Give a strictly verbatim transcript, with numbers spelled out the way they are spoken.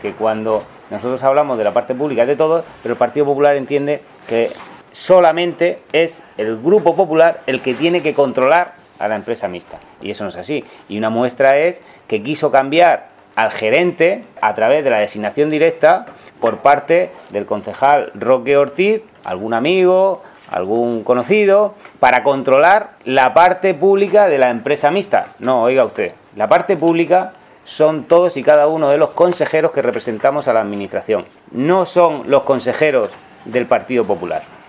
que cuando nosotros hablamos de la parte pública es de todos, pero el Partido Popular entiende que solamente es el Grupo Popular el que tiene que controlar a la empresa mixta. Y eso no es así. Y una muestra es que quiso cambiar al gerente a través de la designación directa por parte del concejal Roque Ortiz, algún amigo, algún conocido, para controlar la parte pública de la empresa mixta. No, oiga usted, la parte pública son todos y cada uno de los consejeros que representamos a la administración. No son los consejeros del Partido Popular.